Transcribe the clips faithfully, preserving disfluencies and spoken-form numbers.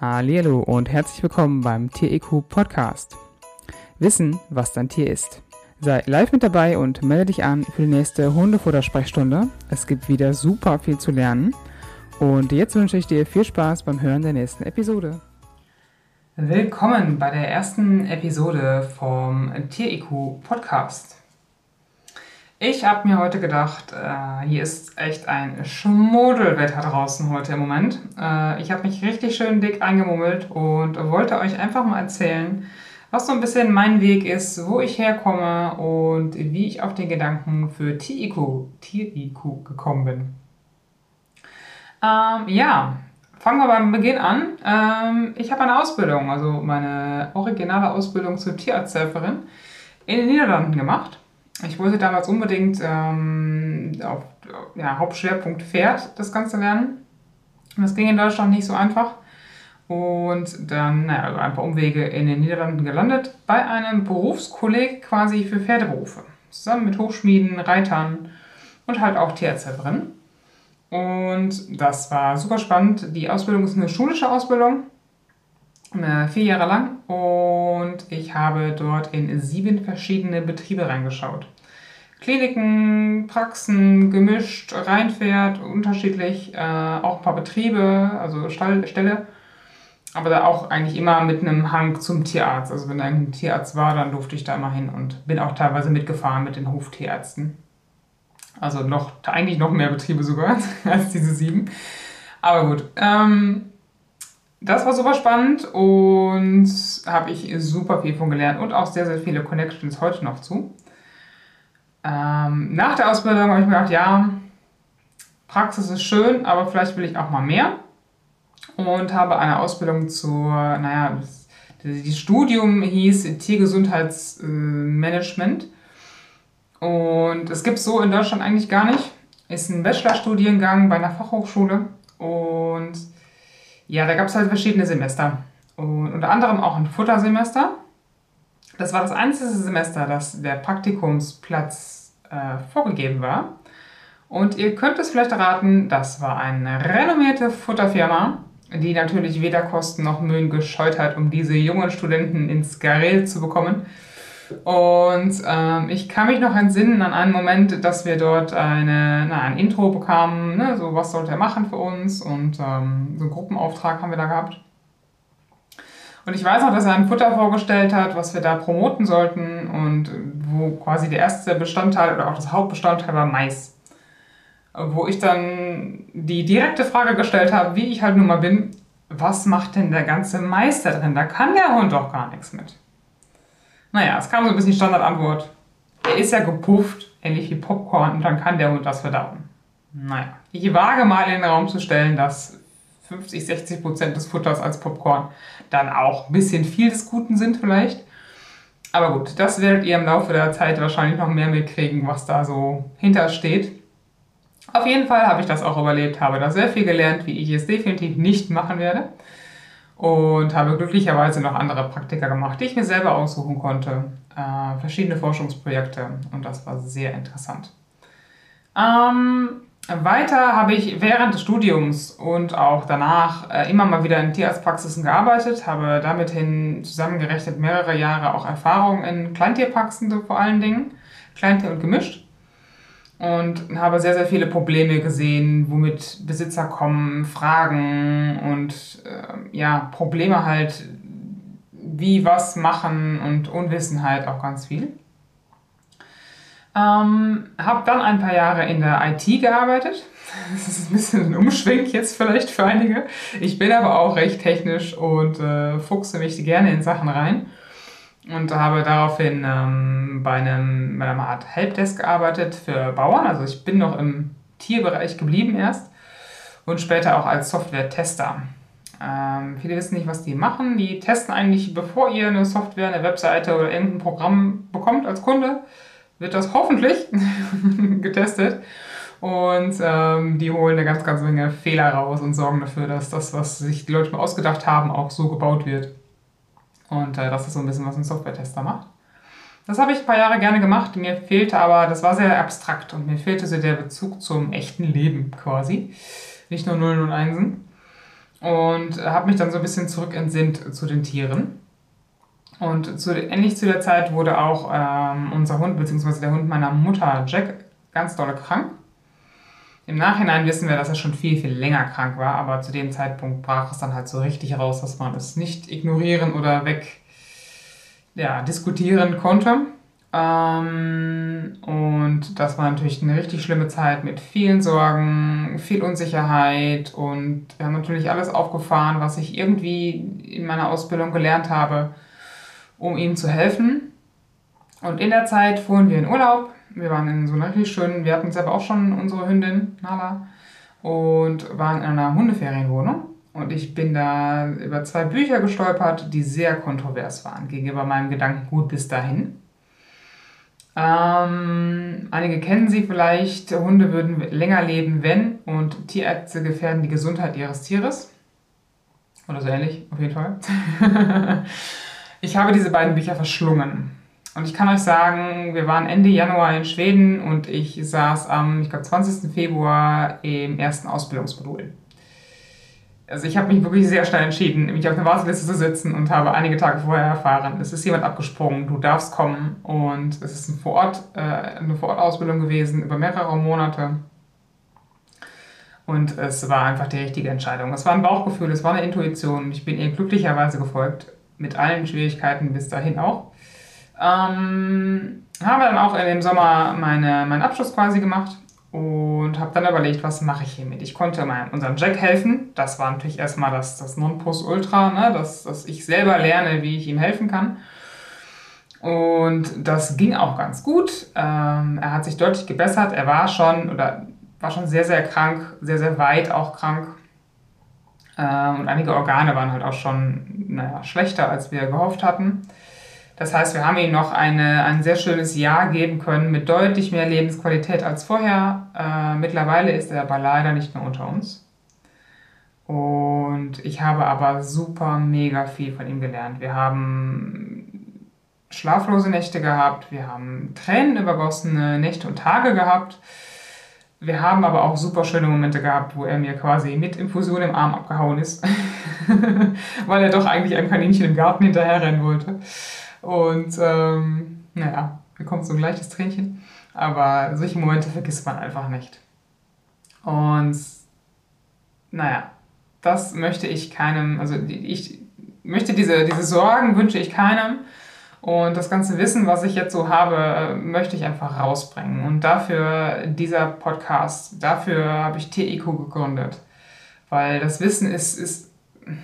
Hallihallo und herzlich willkommen beim Tier E Q Podcast. Wissen, was dein Tier ist. Sei live mit dabei und melde dich an für die nächste Hundefutter-Sprechstunde. Es gibt wieder super viel zu lernen. Und jetzt wünsche ich dir viel Spaß beim Hören der nächsten Episode. Willkommen bei der ersten Episode vom Tier E Q Podcast. Ich habe mir heute gedacht, äh, hier ist echt ein Schmuddelwetter draußen heute im Moment. Äh, ich habe mich richtig schön dick eingemummelt und wollte euch einfach mal erzählen, was so ein bisschen mein Weg ist, wo ich herkomme und wie ich auf den Gedanken für Tier E Q, Tier E Q gekommen bin. Ähm, ja, fangen wir beim Beginn an. Ähm, ich habe eine Ausbildung, also meine originale Ausbildung zur Tierarzthelferin in den Niederlanden gemacht. Ich wollte damals unbedingt ähm, auf ja, Hauptschwerpunkt Pferd das Ganze lernen. Und das ging in Deutschland nicht so einfach. Und dann, naja, also ein paar Umwege in den Niederlanden gelandet, bei einem Berufskolleg quasi für Pferdeberufe. Zusammen mit Hufschmieden, Reitern und halt auch Tierärzthelferin. Und das war super spannend. Die Ausbildung ist eine schulische Ausbildung, vier Jahre lang. Und ich habe dort in sieben verschiedene Betriebe reingeschaut. Kliniken, Praxen, gemischt, Reinpferd, unterschiedlich, äh, auch ein paar Betriebe, also Stall, Ställe. Aber da auch eigentlich immer mit einem Hang zum Tierarzt. Also wenn da ein Tierarzt war, dann durfte ich da immer hin und bin auch teilweise mitgefahren mit den Hoftierärzten. Also noch, eigentlich noch mehr Betriebe sogar als diese sieben. Aber gut, ähm, das war super spannend und habe ich super viel von gelernt und auch sehr, sehr viele Connections heute noch zu. Ähm, nach der Ausbildung habe ich mir gedacht, ja, Praxis ist schön, aber vielleicht will ich auch mal mehr. Und habe eine Ausbildung zur, naja, das, das Studium hieß Tiergesundheitsmanagement. Und es gibt es so in Deutschland eigentlich gar nicht. Ist ein Bachelorstudiengang bei einer Fachhochschule. Und ja, da gab es halt verschiedene Semester. Und unter anderem auch ein Futtersemester. Das war das einzige Semester, das der Praktikumsplatz äh, vorgegeben war. Und ihr könnt es vielleicht erraten, das war eine renommierte Futterfirma, die natürlich weder Kosten noch Mühen gescheut hat, um diese jungen Studenten ins Gareel zu bekommen. Und ähm, ich kann mich noch entsinnen an einen Moment, dass wir dort eine, na, ein Intro bekamen, ne, so was sollte er machen für uns, und ähm, so einen Gruppenauftrag haben wir da gehabt. Und ich weiß noch, dass er ein Futter vorgestellt hat, was wir da promoten sollten und wo quasi der erste Bestandteil oder auch das Hauptbestandteil war Mais. Wo ich dann die direkte Frage gestellt habe, wie ich halt nun mal bin, was macht denn der ganze Mais da drin? Da kann der Hund doch gar nichts mit. Naja, es kam so ein bisschen die Standardantwort. Er ist ja gepufft, ähnlich wie Popcorn, und dann kann der Hund das verdauen. Naja, ich wage mal in den Raum zu stellen, dass fünfzig, sechzig Prozent des Futters als Popcorn dann auch ein bisschen viel des Guten sind vielleicht. Aber gut, das werdet ihr im Laufe der Zeit wahrscheinlich noch mehr mitkriegen, was da so hintersteht. Auf jeden Fall habe ich das auch überlebt, habe da sehr viel gelernt, wie ich es definitiv nicht machen werde. Und habe glücklicherweise noch andere Praktika gemacht, die ich mir selber aussuchen konnte. Äh, verschiedene Forschungsprojekte, und das war sehr interessant. Ähm, weiter habe ich während des Studiums und auch danach äh, immer mal wieder in Tierarztpraxisen gearbeitet, habe damit hin zusammengerechnet mehrere Jahre auch Erfahrung in Kleintierpraxen vor allen Dingen, Kleintier und gemischt. Und habe sehr, sehr viele Probleme gesehen, womit Besitzer kommen, Fragen und äh, ja, Probleme halt, wie was machen, und Unwissenheit auch ganz viel. Ähm, habe dann ein paar Jahre in der I T gearbeitet. Das ist ein bisschen ein Umschwenk jetzt vielleicht für einige. Ich bin aber auch recht technisch und äh, fuchse mich gerne in Sachen rein. Und habe daraufhin ähm, bei, einem, bei einer Art Helpdesk gearbeitet für Bauern. Also ich bin noch im Tierbereich geblieben erst und später auch als Software-Tester. Ähm, viele wissen nicht, was die machen. Die testen eigentlich, bevor ihr eine Software, eine Webseite oder irgendein Programm bekommt als Kunde, wird das hoffentlich getestet. Und ähm, die holen eine ganz, ganz Menge Fehler raus und sorgen dafür, dass das, was sich die Leute mal ausgedacht haben, auch so gebaut wird. Und äh, das ist so ein bisschen, was ein Software-Tester macht. Das habe ich ein paar Jahre gerne gemacht. Mir fehlte aber, das war sehr abstrakt und mir fehlte so der Bezug zum echten Leben quasi. Nicht nur Nullen und Einsen. und habe mich dann so ein bisschen zurückentsinnt zu den Tieren. Und zu, ähnlich zu der Zeit wurde auch ähm, unser Hund, beziehungsweise der Hund meiner Mutter, Jack, ganz doll krank. Im Nachhinein wissen wir, dass er schon viel, viel länger krank war, aber zu dem Zeitpunkt brach es dann halt so richtig raus, dass man es nicht ignorieren oder weg ja, diskutieren konnte. Ähm, und das war natürlich eine richtig schlimme Zeit mit vielen Sorgen, viel Unsicherheit und wir haben natürlich alles aufgefahren, was ich irgendwie in meiner Ausbildung gelernt habe, um ihm zu helfen. Und in der Zeit fuhren wir in Urlaub. Wir waren in so einer richtig schönen, wir hatten selber auch schon unsere Hündin, Nala, und waren in einer Hundeferienwohnung. Und ich bin da über zwei Bücher gestolpert, die sehr kontrovers waren gegenüber meinem Gedankengut bis dahin. Ähm, einige kennen sie vielleicht, Hunde würden länger leben, wenn, und Tierärzte gefährden die Gesundheit ihres Tieres. Oder so ähnlich, auf jeden Fall. Ich habe diese beiden Bücher verschlungen. Und ich kann euch sagen, wir waren Ende Januar in Schweden und ich saß am, ich glaube, zwanzigsten Februar im ersten Ausbildungsmodul. Also ich habe mich wirklich sehr schnell entschieden, mich auf eine Warteliste zu setzen und habe einige Tage vorher erfahren, es ist jemand abgesprungen, du darfst kommen. Und es ist ein Vorort, äh, eine Vorortausbildung gewesen über mehrere Monate. Und es war einfach die richtige Entscheidung. Es war ein Bauchgefühl, es war eine Intuition und ich bin ihr glücklicherweise gefolgt, mit allen Schwierigkeiten bis dahin auch. Ähm, habe dann auch in dem Sommer meine, meinen Abschluss quasi gemacht und habe dann überlegt, was mache ich hiermit. Ich konnte meinem, unserem Jack helfen. Das war natürlich erstmal das, das Nonplusultra, ne? dass, dass ich selber lerne, wie ich ihm helfen kann. Und das ging auch ganz gut. Ähm, er hat sich deutlich gebessert. Er war schon oder war schon sehr, sehr krank, sehr, sehr weit auch krank. Ähm, und einige Organe waren halt auch schon naja, schlechter, als wir gehofft hatten. Das heißt, wir haben ihm noch eine, ein sehr schönes Jahr geben können mit deutlich mehr Lebensqualität als vorher. Äh, mittlerweile ist er aber leider nicht mehr unter uns. Und ich habe aber super mega viel von ihm gelernt. Wir haben schlaflose Nächte gehabt, wir haben tränenübergossene Nächte und Tage gehabt. Wir haben aber auch super schöne Momente gehabt, wo er mir quasi mit Infusion im Arm abgehauen ist, weil er doch eigentlich einem Kaninchen im Garten hinterherrennen wollte. Und ähm, naja, mir kommt so ein leichtes Tränchen, aber solche Momente vergisst man einfach nicht. Und naja, das möchte ich keinem, also ich möchte diese, diese Sorgen wünsche ich keinem. Und das ganze Wissen, was ich jetzt so habe, möchte ich einfach rausbringen. Und dafür dieser Podcast, dafür habe ich T E Q gegründet. Weil das Wissen ist, ist,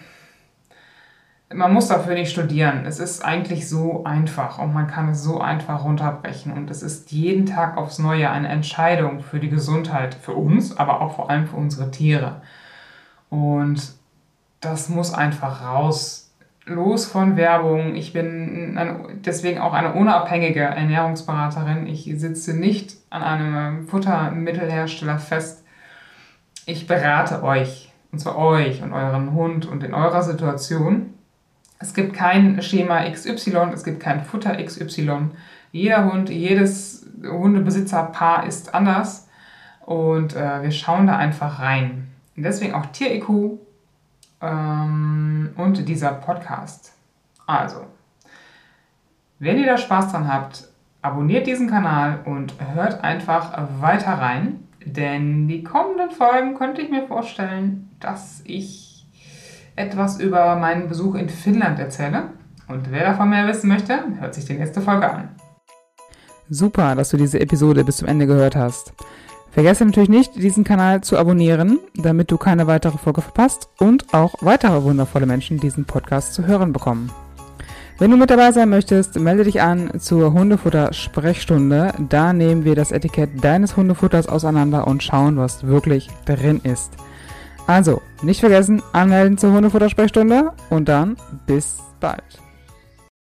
man muss dafür nicht studieren. Es ist eigentlich so einfach und man kann es so einfach runterbrechen. Und es ist jeden Tag aufs Neue eine Entscheidung für die Gesundheit, für uns, aber auch vor allem für unsere Tiere. Und das muss einfach raus. Los von Werbung. Ich bin eine, deswegen auch eine unabhängige Ernährungsberaterin. Ich sitze nicht an einem Futtermittelhersteller fest. Ich berate euch, und zwar euch und euren Hund und in eurer Situation. Es gibt kein Schema X Y, es gibt kein Futter X Y. Jeder Hund, jedes Hundebesitzerpaar ist anders und äh, wir schauen da einfach rein. Und deswegen auch Tier E Q ähm, und dieser Podcast. Also, wenn ihr da Spaß dran habt, abonniert diesen Kanal und hört einfach weiter rein, denn die kommenden Folgen könnte ich mir vorstellen, dass ich etwas über meinen Besuch in Finnland erzähle. Und wer davon mehr wissen möchte, hört sich die nächste Folge an. Super, dass du diese Episode bis zum Ende gehört hast. Vergesse natürlich nicht, diesen Kanal zu abonnieren, damit du keine weitere Folge verpasst und auch weitere wundervolle Menschen diesen Podcast zu hören bekommen. Wenn du mit dabei sein möchtest, melde dich an zur Hundefutter-Sprechstunde. Da nehmen wir das Etikett deines Hundefutters auseinander und schauen, was wirklich drin ist. Also, nicht vergessen, anmelden zur Hundefutter-Sprechstunde und dann bis bald.